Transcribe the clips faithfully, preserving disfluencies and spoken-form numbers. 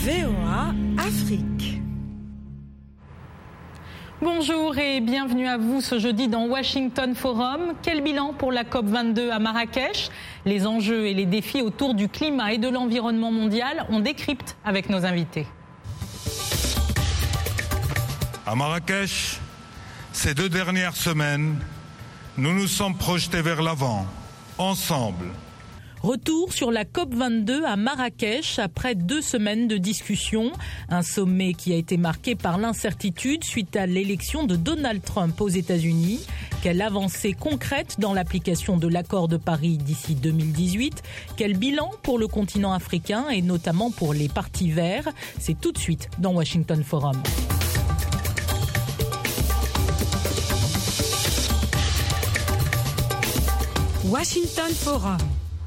V O A Afrique. Bonjour et bienvenue à vous ce jeudi dans Washington Forum. Quel bilan pour la COP vingt-deux à Marrakech ? Les enjeux et les défis autour du climat et de l'environnement mondial, on décrypte avec nos invités. À Marrakech, ces deux dernières semaines, nous nous sommes projetés vers l'avant, ensemble. Retour sur la COP vingt-deux à Marrakech après deux semaines de discussions. Un sommet qui a été marqué par l'incertitude suite à l'élection de Donald Trump aux États-Unis. Quelle avancée concrète dans l'application de l'accord de Paris d'ici deux mille dix-huit ? Quel bilan pour le continent africain et notamment pour les partis verts ? C'est tout de suite dans Washington Forum. Washington Forum.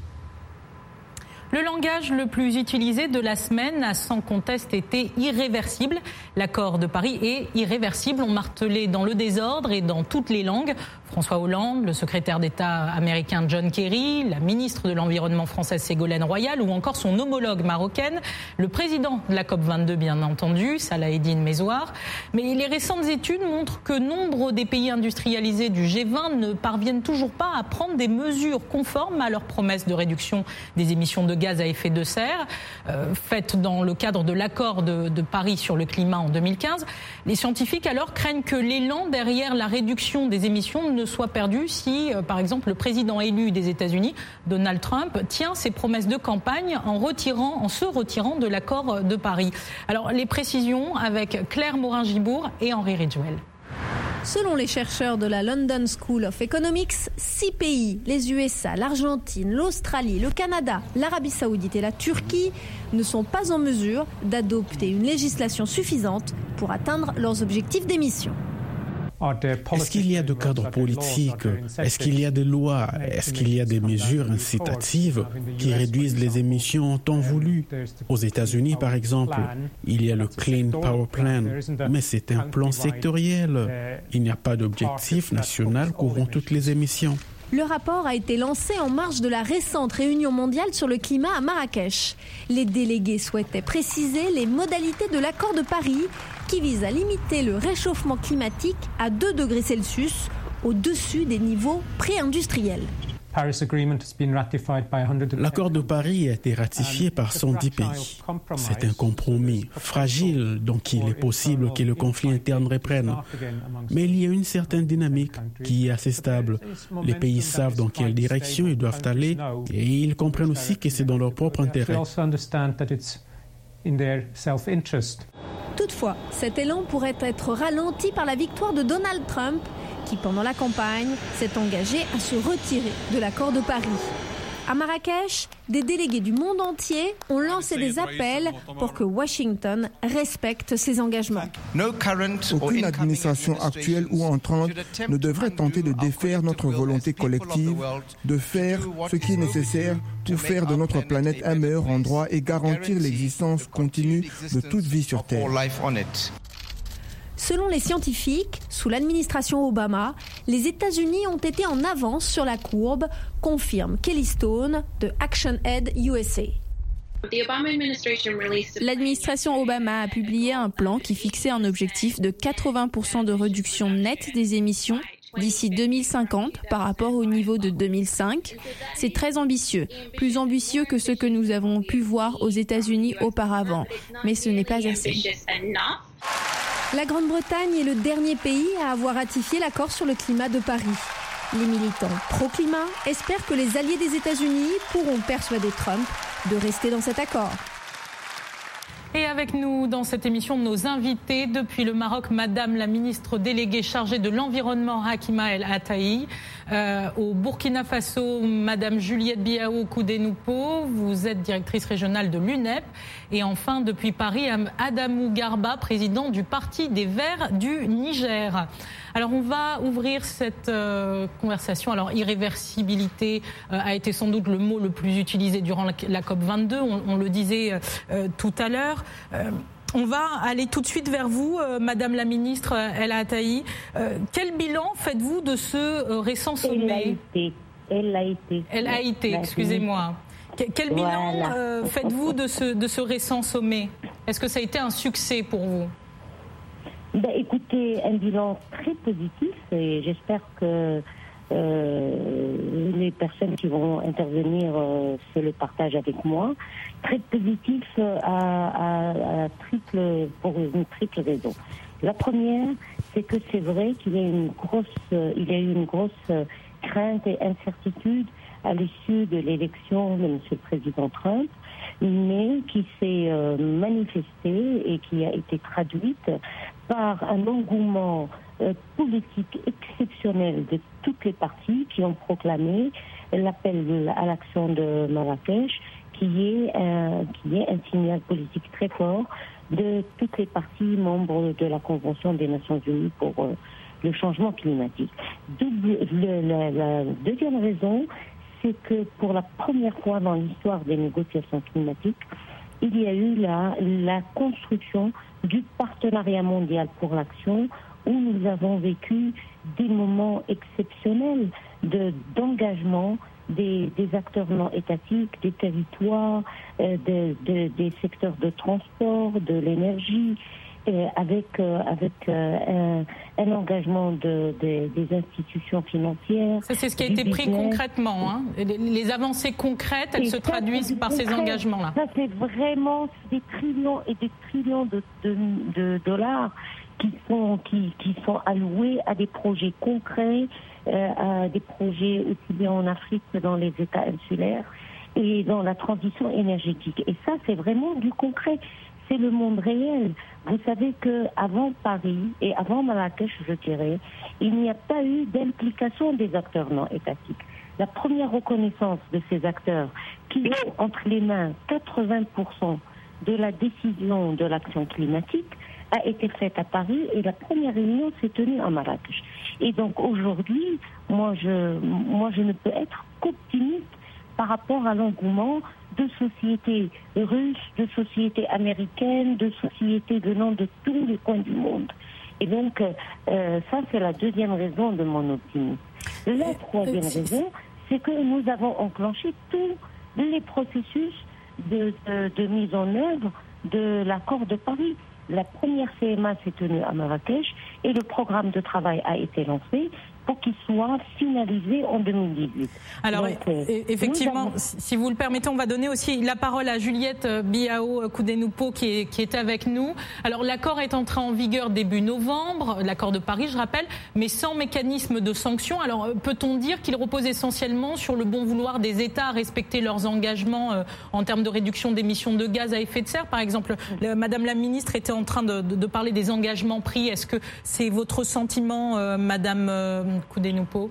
Le langage le plus utilisé de la semaine a sans conteste été irréversible. L'accord de Paris est irréversible, on martelait dans le désordre et dans toutes les langues. François Hollande, le secrétaire d'État américain John Kerry, la ministre de l'Environnement française Ségolène Royal ou encore son homologue marocaine, le président de la COP vingt-deux bien entendu, Salah Eddine Mezouar. Mais les récentes études montrent que nombre des pays industrialisés du G vingt ne parviennent toujours pas à prendre des mesures conformes à leurs promesses de réduction des émissions de gaz à effet de serre, euh, faites dans le cadre de l'accord de, de Paris sur le climat en deux mille quinze. Les scientifiques alors craignent que l'élan derrière la réduction des émissions ne soit perdu si, euh, par exemple, le président élu des États-Unis, Donald Trump, tient ses promesses de campagne en retirant, en se retirant de l'accord de Paris. Alors, les précisions avec Claire Morin-Gibourg et Henri Ridgwell. Selon les chercheurs de la London School of Economics, six pays, les U S A, l'Argentine, l'Australie, le Canada, l'Arabie Saoudite et la Turquie, ne sont pas en mesure d'adopter une législation suffisante pour atteindre leurs objectifs d'émissions. Est-ce qu'il y a de cadre politique ? Est-ce qu'il y a des lois ? Est-ce qu'il y a des mesures incitatives qui réduisent les émissions en temps voulu ? Aux États-Unis, par exemple, il y a le Clean Power Plan, mais c'est un plan sectoriel. Il n'y a pas d'objectif national couvrant toutes les émissions. Le rapport a été lancé en marge de la récente réunion mondiale sur le climat à Marrakech. Les délégués souhaitaient préciser les modalités de l'accord de Paris qui vise à limiter le réchauffement climatique à deux degrés Celsius au-dessus des niveaux pré-industriels. L'accord de Paris a été ratifié par cent dix pays. C'est un compromis fragile, donc il est possible que le conflit interne reprenne. Mais il y a une certaine dynamique qui est assez stable. Les pays savent dans quelle direction ils doivent aller et ils comprennent aussi que c'est dans leur propre intérêt. Toutefois, cet élan pourrait être ralenti par la victoire de Donald Trump, qui, pendant la campagne, s'est engagé à se retirer de l'accord de Paris. À Marrakech, des délégués du monde entier ont lancé des appels pour que Washington respecte ses engagements. Aucune administration actuelle ou entrante ne devrait tenter de défaire notre volonté collective de faire ce qui est nécessaire pour faire de notre planète un meilleur endroit et garantir l'existence continue de toute vie sur Terre. Selon les scientifiques, sous l'administration Obama, les États-Unis ont été en avance sur la courbe, confirme Kelly Stone de ActionAid U S A. L'administration Obama a publié un plan qui fixait un objectif de quatre-vingts pour cent de réduction nette des émissions d'ici deux mille cinquante par rapport au niveau de deux mille cinq. C'est très ambitieux, plus ambitieux que ce que nous avons pu voir aux États-Unis auparavant, mais ce n'est pas assez. La Grande-Bretagne est le dernier pays à avoir ratifié l'accord sur le climat de Paris. Les militants pro-climat espèrent que les alliés des États-Unis pourront persuader Trump de rester dans cet accord. Et avec nous dans cette émission, nos invités depuis le Maroc, Madame la ministre déléguée chargée de l'Environnement, Hakima El Ataï. Euh, au Burkina Faso, Madame Juliette Biao Koudenoupo, vous êtes directrice régionale de l'U N E P. Et enfin, depuis Paris, Adamou Garba, président du Parti des Verts du Niger. Alors, on va ouvrir cette euh, conversation. Alors, irréversibilité euh, a été sans doute le mot le plus utilisé durant la, la COP vingt-deux. On, on le disait euh, tout à l'heure. Euh, On va aller tout de suite vers vous, euh, Madame la ministre El Ataï. Euh, quel bilan faites-vous de ce euh, récent sommet ? Elle a été. Elle a été, excusez-moi. Quel bilan voilà. euh, faites-vous de ce, de ce récent sommet ? Est-ce que ça a été un succès pour vous ? Ben, écoutez, un bilan très positif et j'espère que euh, les personnes qui vont intervenir euh, se le partagent avec moi. Très positif à, à, à triple, pour une triple raison. La première, c'est que c'est vrai qu'il y a une grosse, il y a eu une grosse crainte et incertitude à l'issue de l'élection de M. le Président Trump, mais qui s'est euh, manifestée et qui a été traduite par un engouement euh, politique exceptionnel de toutes les parties qui ont proclamé l'appel à l'action de Marrakech, qui est un, qui est un signal politique très fort de toutes les parties membres de la Convention des Nations Unies pour euh, le changement climatique. Double, le, la, la deuxième raison, c'est que pour la première fois dans l'histoire des négociations climatiques, il y a eu la, la construction du partenariat mondial pour l'action, où nous avons vécu des moments exceptionnels de, d'engagement des, des acteurs non étatiques, des territoires, euh, de, de, des secteurs de transport, de l'énergie, euh, avec, euh, avec euh, un, un engagement de, de, des institutions financières. Ça, c'est ce qui a été business. pris concrètement. Hein. Les, les avancées concrètes, elles et se ça, traduisent par concret. Ces engagements-là. Ça, c'est vraiment des trillions et des trillions de, de, de dollars qui sont, qui, qui sont alloués à des projets concrets, euh, à des projets aussi bien en Afrique que dans les États insulaires et dans la transition énergétique. Et ça, c'est vraiment du concret. C'est le monde réel. Vous savez qu'avant Paris et avant Marrakech, je dirais, il n'y a pas eu d'implication des acteurs non étatiques. La première reconnaissance de ces acteurs qui ont entre les mains quatre-vingts pour cent de la décision de l'action climatique a été faite à Paris et la première réunion s'est tenue à Marrakech. Et donc aujourd'hui, moi je, moi je ne peux être qu'optimiste par rapport à l'engouement de sociétés russes, de sociétés américaines, de sociétés venant de tous les coins du monde. Et donc euh, ça c'est la deuxième raison de mon optimisme. La troisième raison, c'est que nous avons enclenché tous les processus de, de, de mise en œuvre de l'accord de Paris. La première C M A s'est tenue à Marrakech et le programme de travail a été lancé pour qu'il soit finalisé en deux mille dix-huit. Alors, Donc, euh, effectivement, avons... si vous le permettez, on va donner aussi la parole à Juliette Biao Koudenoupo qui est, qui est avec nous. Alors, l'accord est entré en vigueur début novembre, l'accord de Paris, je rappelle, mais sans mécanisme de sanction. Alors, peut-on dire qu'il repose essentiellement sur le bon vouloir des États à respecter leurs engagements euh, en termes de réduction d'émissions de gaz à effet de serre? Par exemple, le, Madame la Ministre était en train de, de, de parler des engagements pris. Est-ce que c'est votre sentiment, euh, Madame euh, Koudenoupo?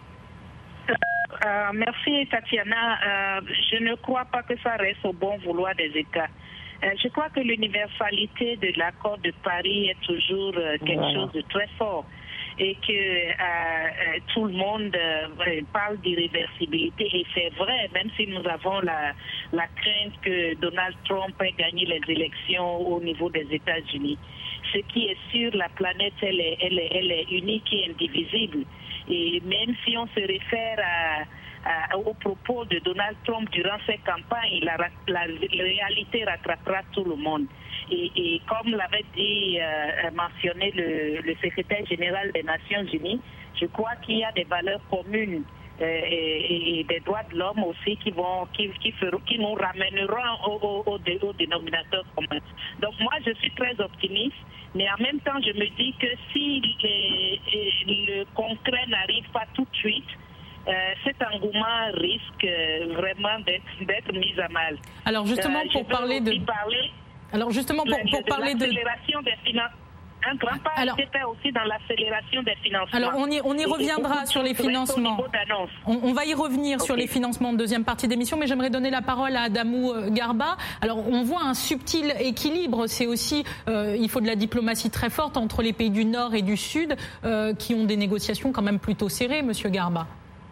Euh, merci Tatiana. Euh, je ne crois pas que ça reste au bon vouloir des États. Euh, je crois que l'universalité de l'accord de Paris est toujours euh, quelque voilà. chose de très fort et que euh, tout le monde euh, parle d'irréversibilité et c'est vrai, même si nous avons la, la crainte que Donald Trump ait gagné les élections au niveau des États-Unis. Ce qui est sûr, la planète, elle est, elle est, elle est unique et indivisible. Et même si on se réfère à, à, aux propos de Donald Trump durant ses campagnes, la, la, la réalité rattrapera tout le monde. Et, et comme l'avait dit, euh, mentionné le, le secrétaire général des Nations Unies, je crois qu'il y a des valeurs communes euh, et, et des droits de l'homme aussi qui vont, qui, qui, feront, qui nous ramèneront au, au, au, au dénominateur commun. Donc moi, je suis très optimiste. Mais en même temps, je me dis que si les, le concret n'arrive pas tout de suite, euh, cet engouement risque vraiment d'être, d'être mis à mal. Alors justement, euh, pour parler de... Parler Alors justement, pour, pour de, parler de... l'accélération des finances. Un grand pas a été fait aussi dans l'accélération des financements. Alors on y, on y reviendra sur les financements. On, on va y revenir okay. sur les financements en deuxième partie d'émission, mais j'aimerais donner la parole à Adamou Garba. Alors on voit un subtil équilibre. C'est aussi, euh, il faut de la diplomatie très forte entre les pays du Nord et du Sud euh, qui ont des négociations quand même plutôt serrées, Monsieur Garba.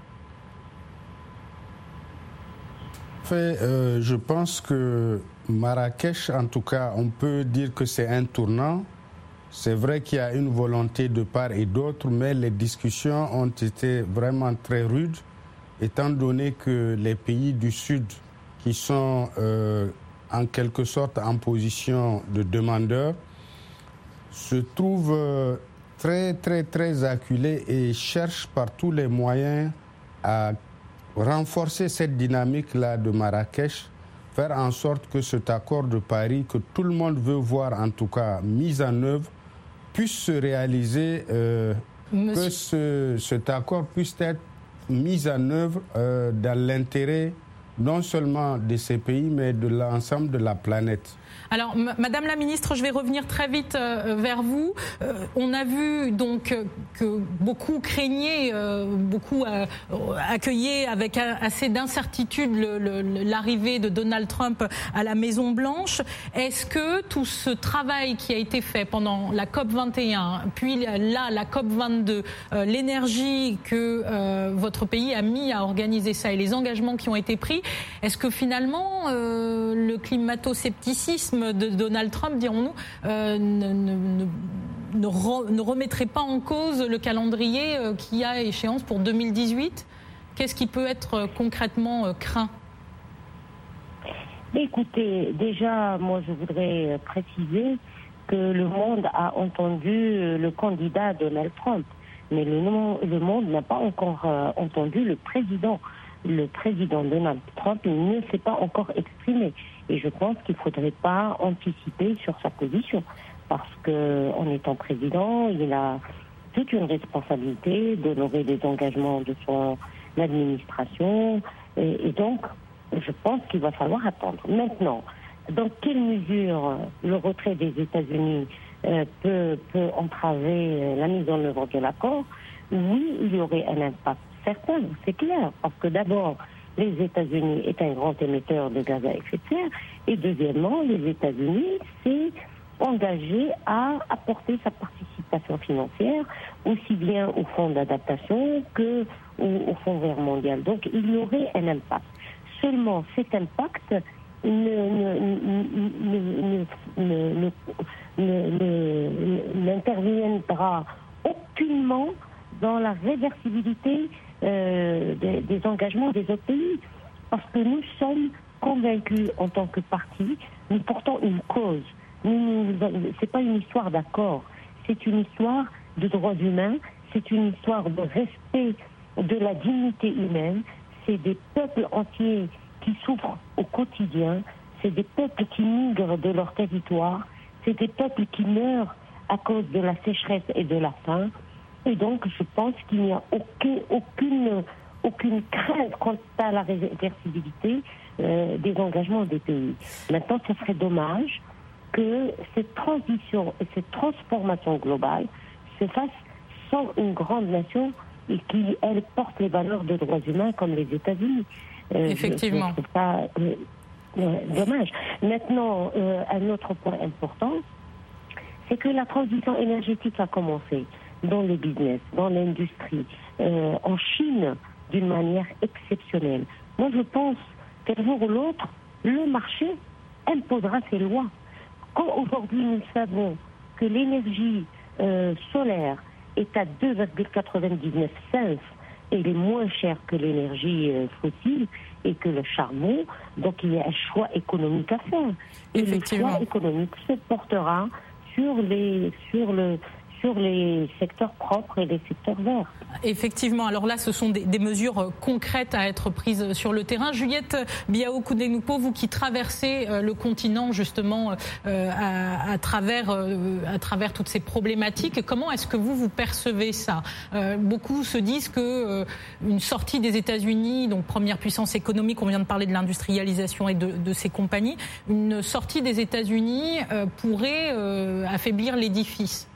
En fait, euh, je pense que Marrakech, en tout cas, on peut dire que c'est un tournant. C'est vrai qu'il y a une volonté de part et d'autre, mais les discussions ont été vraiment très rudes, étant donné que les pays du Sud, qui sont euh, en quelque sorte en position de demandeur, se trouve euh, très, très, très acculé et cherche par tous les moyens à renforcer cette dynamique-là de Marrakech, faire en sorte que cet accord de Paris, que tout le monde veut voir en tout cas mis en œuvre, puisse se réaliser, euh, que ce, cet accord puisse être mis en œuvre euh, dans l'intérêt non seulement de ces pays, mais de l'ensemble de la planète. Alors, m- Madame la Ministre, je vais revenir très vite euh, vers vous. Euh, on a vu donc euh, que beaucoup craignaient, euh, beaucoup euh, accueillaient avec a- assez d'incertitude le, le, l'arrivée de Donald Trump à la Maison Blanche. Est-ce que tout ce travail qui a été fait pendant la COP vingt et un, puis là la COP vingt-deux, euh, l'énergie que euh, votre pays a mis à organiser ça et les engagements qui ont été pris, est-ce que finalement euh, le climato-scepticisme de Donald Trump, dirons-nous, euh, ne, ne, ne, re, ne remettrait pas en cause le calendrier euh, qui a échéance pour deux mille dix-huit ? Qu'est-ce qui peut être euh, concrètement euh, craint ? Écoutez, déjà, moi je voudrais préciser que le monde a entendu le candidat Donald Trump, mais le, le monde n'a pas encore euh, entendu le président. Le président Donald Trump ne s'est pas encore exprimé. Et je pense qu'il ne faudrait pas anticiper sur sa position. Parce qu'en étant président, il a toute une responsabilité d'honorer les engagements de son administration. Et, et donc, je pense qu'il va falloir attendre. Maintenant, dans quelle mesure le retrait des États-Unis euh, peut, peut entraver la mise en œuvre de l'accord? Oui, il y aurait un impact certain, c'est clair, parce que d'abord, les États-Unis est un grand émetteur de gaz à effet de serre, et deuxièmement, les États-Unis s'est engagé à apporter sa participation financière, aussi bien au fonds d'adaptation que au, au fonds vert mondial. Donc, il y aurait un impact. Seulement, cet impact ne, ne, ne, ne, ne, n'interviendra aucunement dans la réversibilité euh, des, des engagements des autres pays. Parce que nous sommes convaincus en tant que parti, nous portons une cause. Nous, nous, c'est pas une histoire d'accord, c'est une histoire de droits humains, c'est une histoire de respect de la dignité humaine, c'est des peuples entiers qui souffrent au quotidien, c'est des peuples qui migrent de leur territoire, c'est des peuples qui meurent à cause de la sécheresse et de la faim. Et donc, je pense qu'il n'y a aucun, aucune, aucune crainte quant à la réversibilité euh, des engagements des pays. Maintenant, ce serait dommage que cette transition et cette transformation globale se fasse sans une grande nation et qui, elle, porte les valeurs de droits humains comme les États-Unis. Euh, Effectivement. Je, je ça euh, euh, dommage. Maintenant, euh, un autre point important, c'est que la transition énergétique a commencé dans le business, dans l'industrie, euh, en Chine, d'une manière exceptionnelle. Moi, je pense qu'un jour ou l'autre, le marché imposera ses lois. Quand aujourd'hui nous savons que l'énergie euh, solaire est à deux virgule quatre-vingt-dix-neuf cents et il est moins cher que l'énergie euh, fossile et que le charbon, donc il y a un choix économique à faire. Et le choix économique se portera sur les sur le sur les secteurs propres et les secteurs verts. Effectivement. Alors là, ce sont des, des mesures concrètes à être prises sur le terrain. Juliette Biao-Koudenoupo, vous qui traversez euh, le continent justement euh, à, à, travers, euh, à travers toutes ces problématiques, comment est-ce que vous, vous percevez ça ? euh, Beaucoup se disent que euh, une sortie des États-Unis, donc première puissance économique, on vient de parler de l'industrialisation et de, de ces compagnies, une sortie des États-Unis euh, pourrait euh, affaiblir l'édifice.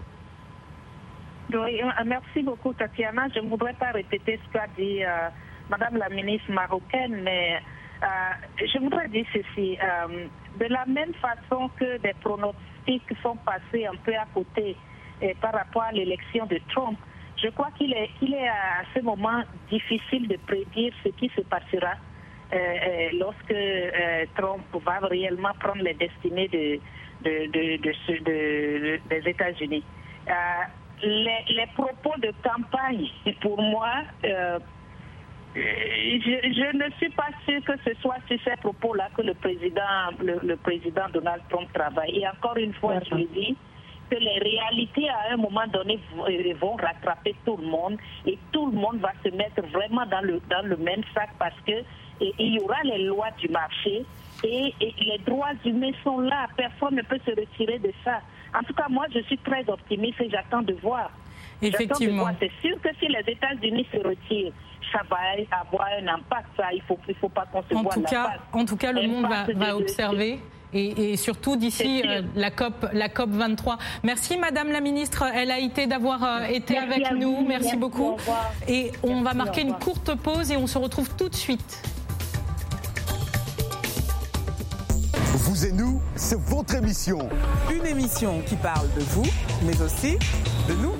Oui, merci beaucoup, Tatiana. Je ne voudrais pas répéter ce qu'a dit euh, Madame la ministre marocaine, mais euh, je voudrais dire ceci. Euh, de la même façon que des pronostics sont passés un peu à côté eh, par rapport à l'élection de Trump, je crois qu'il est, qu'il est à ce moment difficile de prédire ce qui se passera euh, euh, lorsque euh, Trump va réellement prendre les destinées de, de, de, de, de, de, des États-Unis. Euh, Les, les propos de campagne, pour moi, euh, Je, je ne suis pas sûre que ce soit sur ces propos-là que le président, le, le président Donald Trump travaille. Et encore une fois, je le dis, que les réalités à un moment donné vont rattraper tout le monde et tout le monde va se mettre vraiment dans le, dans le même sac parce que et, il y aura les lois du marché et, et les droits humains sont là. Personne ne peut se retirer de ça. En tout cas, moi, je suis très optimiste et j'attends de voir. Effectivement. C'est sûr que si les États-Unis se retirent, ça va avoir un impact. Ça, il ne faut, il faut pas concevoir en tout cas, l'impact. En tout cas, le monde va, va observer. Et, et surtout d'ici euh, la COP, la COP vingt-trois. Merci Madame la Ministre El Haïté d'avoir euh, été merci avec nous. Merci, merci beaucoup. Et on merci, va marquer une courte pause et on se retrouve tout de suite. Vous et nous, c'est votre émission. Une émission qui parle de vous, mais aussi de nous.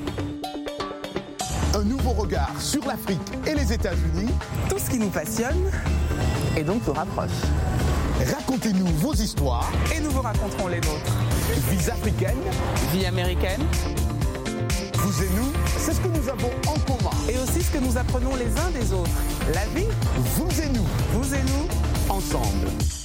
Un nouveau regard sur l'Afrique et les États-Unis. Tout ce qui nous passionne et donc nous rapproche. Racontez-nous vos histoires. Et nous vous raconterons les nôtres. Vies africaines. Vie américaine. Vous et nous, c'est ce que nous avons en commun. Et aussi ce que nous apprenons les uns des autres. La vie. Vous et nous. Vous et nous. Ensemble.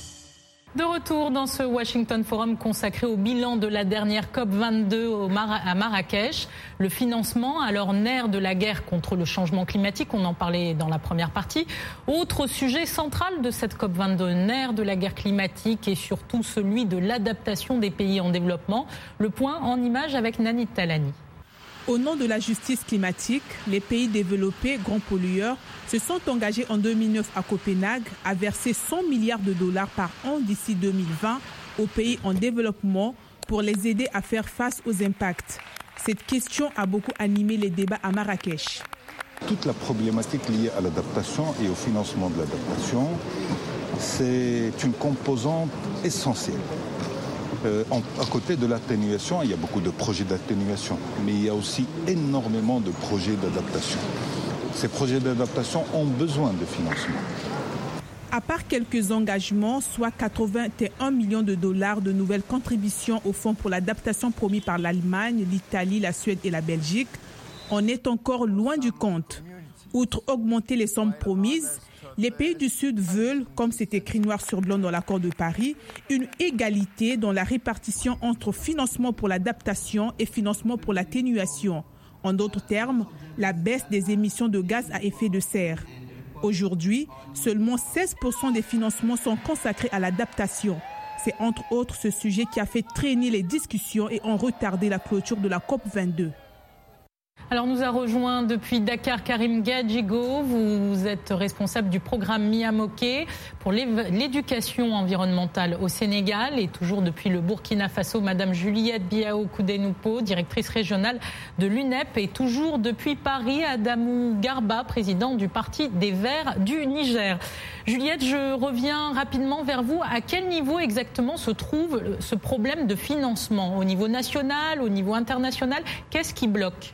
De retour dans ce Washington Forum consacré au bilan de la dernière COP vingt-deux au Mar- à Marrakech. Le financement, alors nerf de la guerre contre le changement climatique, on en parlait dans la première partie. Autre sujet central de cette COP vingt-deux, nerf de la guerre climatique et surtout celui de l'adaptation des pays en développement. Le point en image avec Nanit Talani. Au nom de la justice climatique, les pays développés, grands pollueurs, se sont engagés en deux mille neuf à Copenhague à verser cent milliards de dollars par an d'ici deux mille vingt aux pays en développement pour les aider à faire face aux impacts. Cette question a beaucoup animé les débats à Marrakech. Toute la problématique liée à l'adaptation et au financement de l'adaptation, c'est une composante essentielle. Euh, en, à côté de l'atténuation, il y a beaucoup de projets d'atténuation, mais il y a aussi énormément de projets d'adaptation. Ces projets d'adaptation ont besoin de financement. À part quelques engagements, soit quatre-vingt-un millions de dollars de nouvelles contributions au Fonds pour l'adaptation promis par l'Allemagne, l'Italie, la Suède et la Belgique, on est encore loin du compte. Outre augmenter les sommes promises, les pays du Sud veulent, comme c'est écrit noir sur blanc dans l'accord de Paris, une égalité dans la répartition entre financement pour l'adaptation et financement pour l'atténuation. En d'autres termes, la baisse des émissions de gaz à effet de serre. Aujourd'hui, seulement seize pour cent des financements sont consacrés à l'adaptation. C'est entre autres ce sujet qui a fait traîner les discussions et ont retardé la clôture de la COP vingt-deux. Alors nous a rejoint depuis Dakar Karim Gadjigo, vous êtes responsable du programme Miamoké pour l'éducation environnementale au Sénégal et toujours depuis le Burkina Faso, Madame Juliette Biao Koudenoupo, directrice régionale de l'U N E P et toujours depuis Paris, Adamou Garba, président du Parti des Verts du Niger. Juliette, je reviens rapidement vers vous. À quel niveau exactement se trouve ce problème de financement? Au niveau national, au niveau international? Qu'est-ce qui bloque?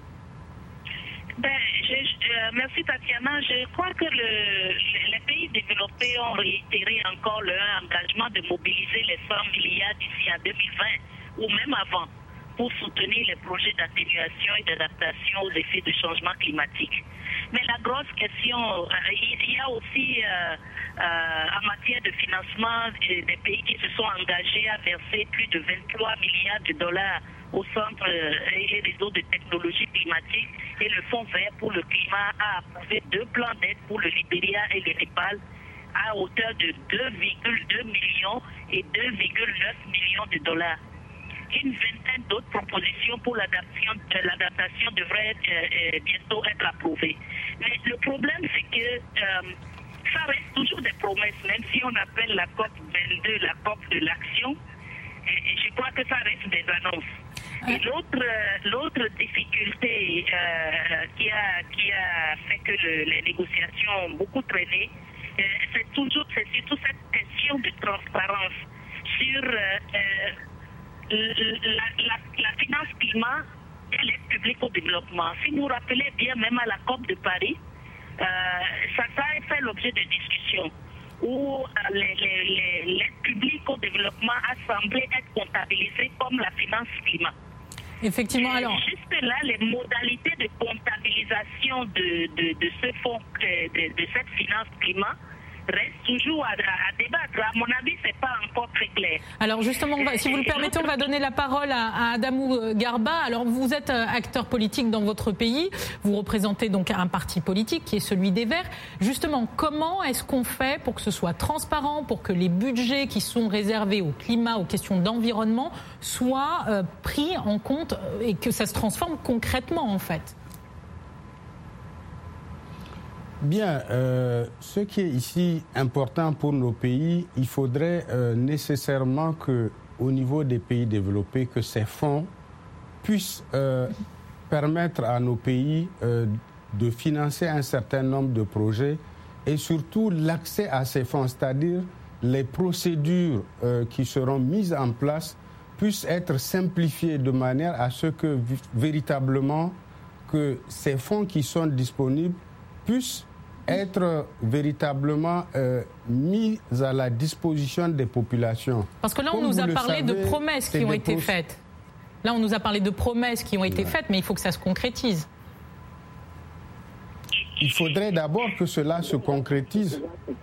Ben, je, euh, merci Tatiana. Je crois que le, les pays développés ont réitéré encore leur engagement de mobiliser les cent milliards d'ici à deux mille vingt ou même avant pour soutenir les projets d'atténuation et d'adaptation aux effets du changement climatique. Mais la grosse question, euh, il y a aussi euh, euh, en matière de financement des, des pays qui se sont engagés à verser plus de vingt-trois milliards de dollars au Centre et les réseaux de technologie climatique et le Fonds vert pour le climat a approuvé deux plans d'aide pour le Libéria et le Népal à hauteur de deux virgule deux millions et deux virgule neuf millions de dollars. Une vingtaine d'autres propositions pour l'adaptation, l'adaptation devraient euh, bientôt être approuvées. Mais le problème, c'est que euh, ça reste toujours des promesses, même si on appelle la COP vingt-deux la COP de l'action. Et je crois que ça reste des annonces. Et l'autre, l'autre difficulté euh, qui, a, qui a fait que le, les négociations ont beaucoup traîné, euh, c'est toujours, c'est surtout cette question de transparence sur euh, la, la, la finance climat et l'aide publique au développement. Si vous vous rappelez bien, même à la COP de Paris, euh, ça, ça a fait l'objet de discussions où l'aide publique au développement a semblé être comptabilisée comme la finance climat. Effectivement, alors... Juste là, les modalités de comptabilisation de, de, de ce fonds, de, de cette finance climat, reste toujours à, à débattre. À mon avis, c'est pas encore très clair. Alors justement, on va, si vous le permettez, on va donner la parole à, à Adamou Garba. Alors vous êtes acteur politique dans votre pays, vous représentez donc un parti politique qui est celui des Verts. Justement, comment est-ce qu'on fait pour que ce soit transparent, pour que les budgets qui sont réservés au climat, aux questions d'environnement, soient euh, pris en compte et que ça se transforme concrètement en fait? Bien, euh, ce qui est ici important pour nos pays, il faudrait euh, nécessairement que, au niveau des pays développés, que ces fonds puissent euh, permettre à nos pays euh, de financer un certain nombre de projets et surtout l'accès à ces fonds, c'est-à-dire les procédures euh, qui seront mises en place puissent être simplifiées de manière à ce que véritablement que ces fonds qui sont disponibles puissent être véritablement euh, mis à la disposition des populations. Parce que là, on Comme nous a parlé savez, de promesses qui ont été faites. Là, on nous a parlé de promesses qui ont été ouais. faites, mais il faut que ça se concrétise. Il faudrait d'abord que cela se concrétise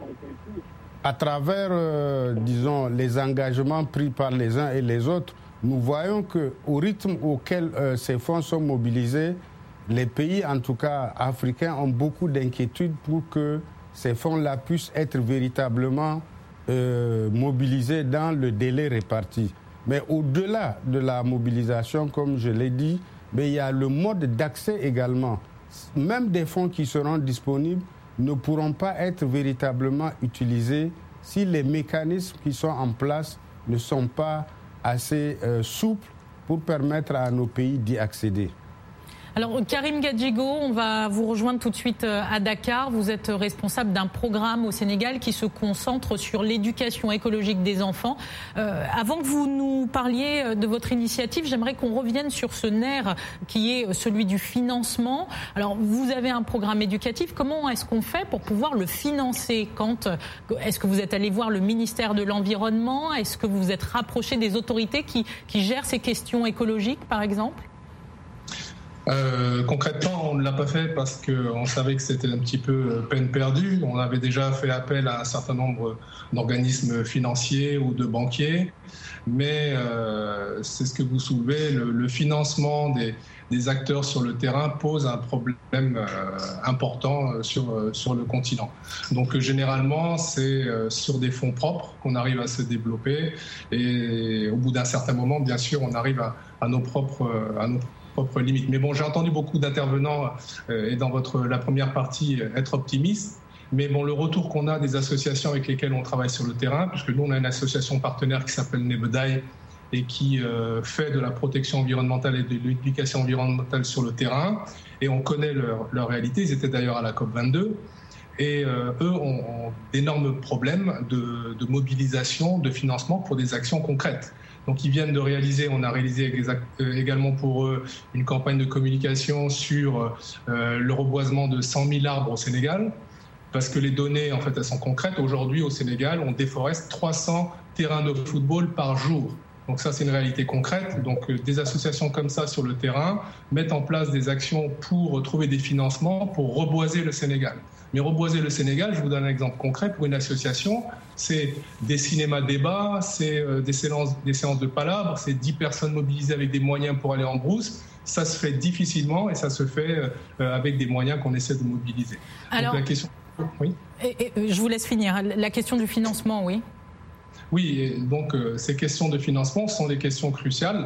à travers, euh, disons, les engagements pris par les uns et les autres. Nous voyons qu'au rythme auquel euh, ces fonds sont mobilisés, les pays, en tout cas africains, ont beaucoup d'inquiétudes pour que ces fonds-là puissent être véritablement euh, mobilisés dans le délai réparti. Mais au-delà de la mobilisation, comme je l'ai dit, mais il y a le mode d'accès également. Même des fonds qui seront disponibles ne pourront pas être véritablement utilisés si les mécanismes qui sont en place ne sont pas assez euh, souples pour permettre à nos pays d'y accéder. Alors Karim Gadjigo, on va vous rejoindre tout de suite à Dakar. Vous êtes responsable d'un programme au Sénégal qui se concentre sur l'éducation écologique des enfants. Euh, avant que vous nous parliez de votre initiative, j'aimerais qu'on revienne sur ce nerf qui est celui du financement. Alors vous avez un programme éducatif, comment est-ce qu'on fait pour pouvoir le financer? Quand, est-ce que vous êtes allé voir le ministère de l'Environnement? Est-ce que vous vous êtes rapproché des autorités qui, qui gèrent ces questions écologiques par exemple? Euh, concrètement, on ne l'a pas fait parce qu'on savait que c'était un petit peu peine perdue. On avait déjà fait appel à un certain nombre d'organismes financiers ou de banquiers. Mais euh, c'est ce que vous soulevez, le, le financement des, des acteurs sur le terrain pose un problème euh, important sur, euh, sur le continent. Donc euh, généralement, c'est euh, sur des fonds propres qu'on arrive à se développer. Et au bout d'un certain moment, bien sûr, on arrive à, à nos propres... À nos propres limites. Mais bon, j'ai entendu beaucoup d'intervenants euh, et dans votre, la première partie être optimistes. Mais bon, le retour qu'on a des associations avec lesquelles on travaille sur le terrain, puisque nous on a une association partenaire qui s'appelle Nebedai et qui euh, fait de la protection environnementale et de l'éducation environnementale sur le terrain, et on connaît leur, leur réalité. Ils étaient d'ailleurs à la COP vingt-deux. Et euh, eux ont, ont d'énormes problèmes de, de mobilisation, de financement pour des actions concrètes. Donc ils viennent de réaliser, on a réalisé également pour eux une campagne de communication sur euh, le reboisement de cent mille arbres au Sénégal, parce que les données, en fait, elles sont concrètes. Aujourd'hui, au Sénégal, on déforeste trois cents terrains de football par jour. Donc ça, c'est une réalité concrète. Donc des associations comme ça sur le terrain mettent en place des actions pour trouver des financements pour reboiser le Sénégal. Mais reboiser le Sénégal, je vous donne un exemple concret pour une association, c'est des cinémas débats, c'est des séances, des séances de palabres, c'est dix personnes mobilisées avec des moyens pour aller en brousse. Ça se fait difficilement et ça se fait avec des moyens qu'on essaie de mobiliser. Alors, donc la question... oui. et, et, je vous laisse finir. La question du financement, oui. Oui, et donc euh, ces questions de financement sont des questions cruciales.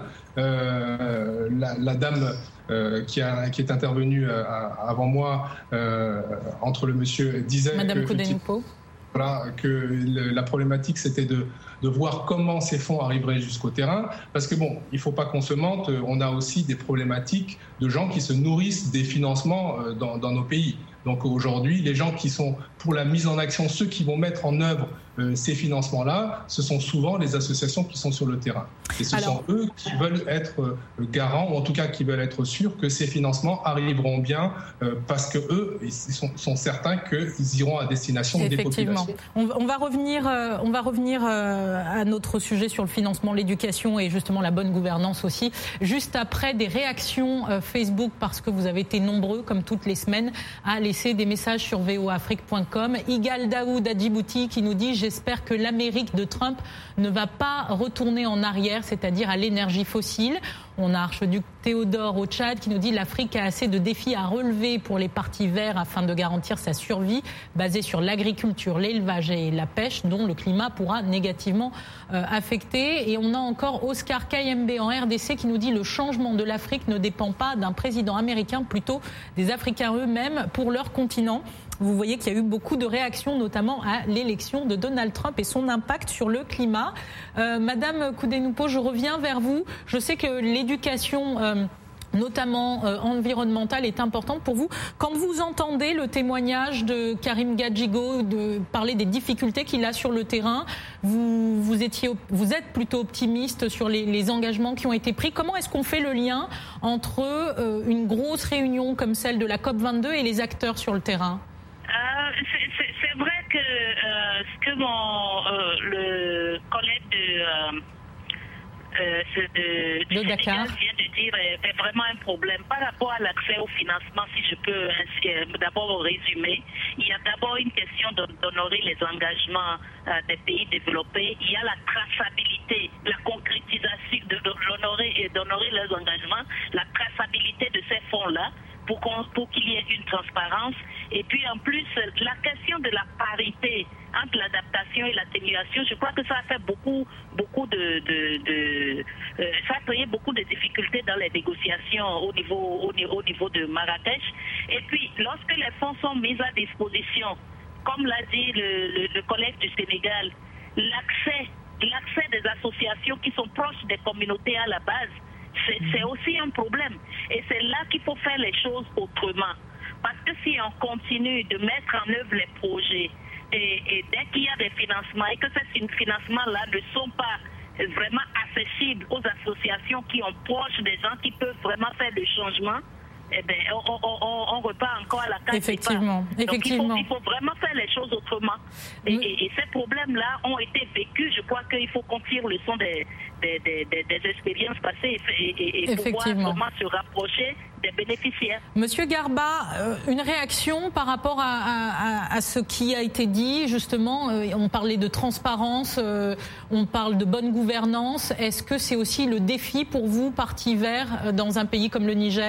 Euh, la, la dame euh, qui, a, qui est intervenue euh, avant moi, euh, entre le monsieur, disait Madame que, voilà, que le, la problématique c'était de, de voir comment ces fonds arriveraient jusqu'au terrain. Parce que bon, il ne faut pas qu'on se mente, on a aussi des problématiques de gens qui se nourrissent des financements dans, dans nos pays. Donc aujourd'hui, les gens qui sont pour la mise en action, ceux qui vont mettre en œuvre euh, ces financements-là, ce sont souvent les associations qui sont sur le terrain. Et ce Alors... sont eux qui veulent être euh, garants, ou en tout cas qui veulent être sûrs que ces financements arriveront bien, euh, parce que eux, ils sont, sont certains qu'ils iront à destination des populations. On, on va revenir, euh, on va revenir euh, à notre sujet sur le financement, l'éducation et justement la bonne gouvernance aussi, juste après des réactions euh, Facebook, parce que vous avez été nombreux, comme toutes les semaines, à laisser des messages sur v o afrique point com. Igal Daoud à Djibouti qui nous dit « J'espère que l'Amérique de Trump ne va pas retourner en arrière, c'est-à-dire à l'énergie fossile ». On a Archiduc Théodore au Tchad qui nous dit « L'Afrique a assez de défis à relever pour les partis verts afin de garantir sa survie basée sur l'agriculture, l'élevage et la pêche dont le climat pourra négativement euh, affecter ». Et on a encore Oscar Kayembe en R D C qui nous dit « Le changement de l'Afrique ne dépend pas d'un président américain, plutôt des Africains eux-mêmes pour leur continent ». Vous voyez qu'il y a eu beaucoup de réactions, notamment à l'élection de Donald Trump et son impact sur le climat. Euh, Madame Koudenoupo, je reviens vers vous. Je sais que l'éducation, euh, notamment euh, environnementale, est importante pour vous. Quand vous entendez le témoignage de Karim Gadjigo de parler des difficultés qu'il a sur le terrain, vous, vous, étiez, vous êtes plutôt optimiste sur les, les engagements qui ont été pris. Comment est-ce qu'on fait le lien entre euh, une grosse réunion comme celle de la COP vingt-deux et les acteurs sur le terrain ? Euh, c'est, c'est vrai que euh, ce que mon euh, le collègue de, euh, euh, de, de, de Dakar vient de dire est, est vraiment un problème par rapport à l'accès au financement. Si je peux ainsi, euh, d'abord résumer, il y a d'abord une question d'honorer les engagements euh, des pays développés. Il y a la traçabilité, la concrétisation de, de l'honorer et d'honorer leurs engagements, la traçabilité de ces fonds-là. Pour, qu'on, pour qu'il y ait une transparence. Et puis en plus, la question de la parité entre l'adaptation et l'atténuation, je crois que ça a fait beaucoup, beaucoup de, de, de euh, ça a créé beaucoup de difficultés dans les négociations au niveau, au, au niveau de Marrakech. Et puis, lorsque les fonds sont mis à disposition, comme l'a dit le, le, le collègue du Sénégal, l'accès, l'accès des associations qui sont proches des communautés à la base, C'est, c'est aussi un problème. Et c'est là qu'il faut faire les choses autrement. Parce que si on continue de mettre en œuvre les projets, et, et dès qu'il y a des financements, et que ces financements-là ne sont pas vraiment accessibles aux associations qui ont proche des gens qui peuvent vraiment faire le changement, eh bien, on, on, on repart encore à la case. Effectivement. Effectivement. Donc, il faut, il faut vraiment faire les choses autrement. Et, oui. et, et ces problèmes-là ont été vécus. Je crois qu'il faut qu'on tire le son des, des, des, des, des expériences passées et, et, et pouvoir vraiment se rapprocher des bénéficiaires. Monsieur Garba, euh, une réaction par rapport à, à, à ce qui a été dit, justement, euh, on parlait de transparence, euh, on parle de bonne gouvernance. Est-ce que c'est aussi le défi pour vous, Parti Vert, dans un pays comme le Niger ?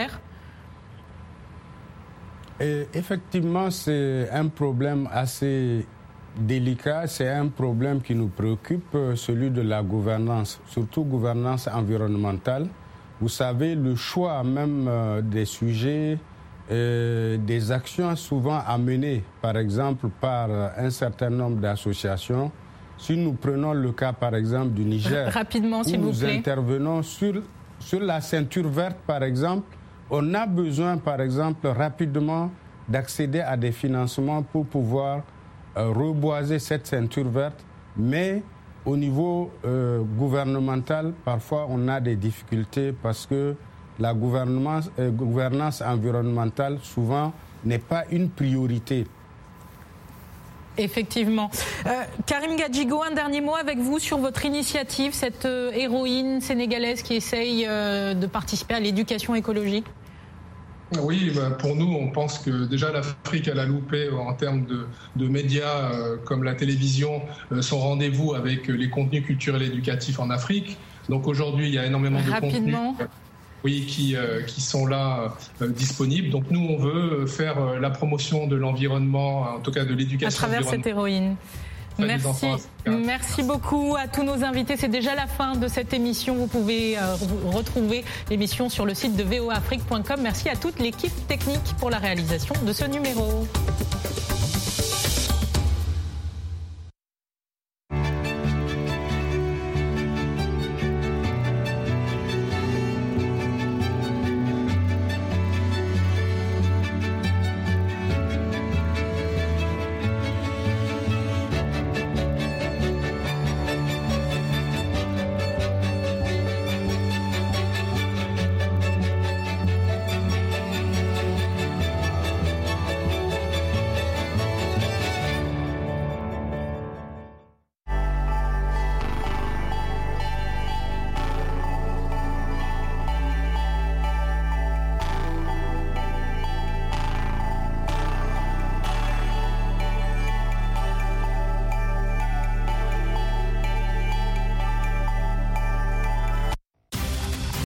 Et effectivement, c'est un problème assez délicat, c'est un problème qui nous préoccupe, celui de la gouvernance, surtout gouvernance environnementale. Vous savez, le choix même des sujets, euh, des actions souvent à mener, par exemple, par un certain nombre d'associations. Si nous prenons le cas, par exemple, du Niger, rapidement, s'il où vous plaît. Nous intervenons sur, sur la ceinture verte, par exemple, on a besoin, par exemple, rapidement d'accéder à des financements pour pouvoir euh, reboiser cette ceinture verte. Mais au niveau euh, gouvernemental, parfois, on a des difficultés parce que la gouvernance, euh, gouvernance environnementale, souvent, n'est pas une priorité. Effectivement. Euh, Karim Gadjigo, un dernier mot avec vous sur votre initiative, cette euh, héroïne sénégalaise qui essaye euh, de participer à l'éducation écologique. Oui, bah pour nous, on pense que déjà l'Afrique, elle a loupé en termes de, de médias euh, comme la télévision, euh, son rendez-vous avec les contenus culturels et éducatifs en Afrique. Donc aujourd'hui, il y a énormément de contenus euh, oui, qui, euh, qui sont là euh, disponibles. Donc nous, on veut faire euh, la promotion de l'environnement, en tout cas de l'éducation. À travers cette héroïne. Merci, merci beaucoup à tous nos invités. C'est déjà la fin de cette émission. Vous pouvez euh, retrouver l'émission sur le site de v o afrique point com. Merci à toute l'équipe technique pour la réalisation de ce numéro.